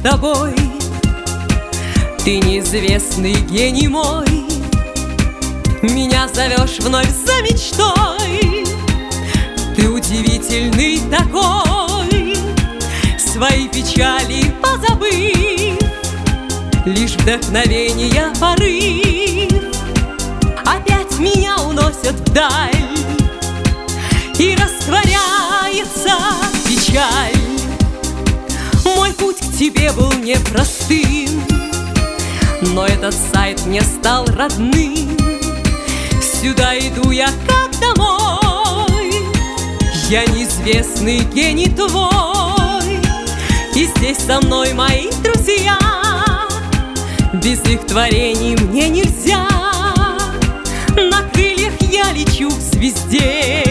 тобой. Ты неизвестный гений мой, меня зовешь вновь за мечтой. Ты удивительный такой, свои печали позабыв, лишь вдохновение порыв опять меня уносят вдаль, и растворяется печаль. Мой путь к тебе был непростым, но этот сайт мне стал родным. Сюда иду я как домой, я неизвестный гений твой, и здесь со мной мои друзья. Без их творений мне нельзя, на крыльях я лечу к звезде.